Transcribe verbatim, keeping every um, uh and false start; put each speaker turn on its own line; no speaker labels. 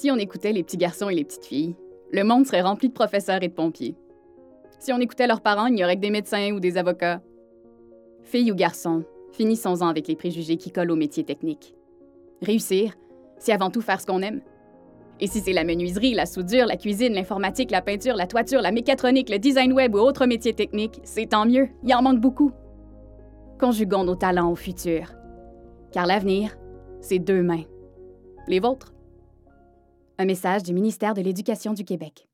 Si on écoutait les petits garçons et les petites filles, le monde serait rempli de professeurs et de pompiers. Si on écoutait leurs parents, il n'y aurait que des médecins ou des avocats. Filles ou garçons, finissons-en avec les préjugés qui collent aux métiers techniques. Réussir, c'est avant tout faire ce qu'on aime. Et si c'est la menuiserie, la soudure, la cuisine, l'informatique, la peinture, la toiture, la mécatronique, le design web ou autres métiers techniques, c'est tant mieux, il en manque beaucoup. Conjuguons nos talents au futur. Car l'avenir, c'est deux mains. Les vôtres? Un message du ministère de l'Éducation du Québec.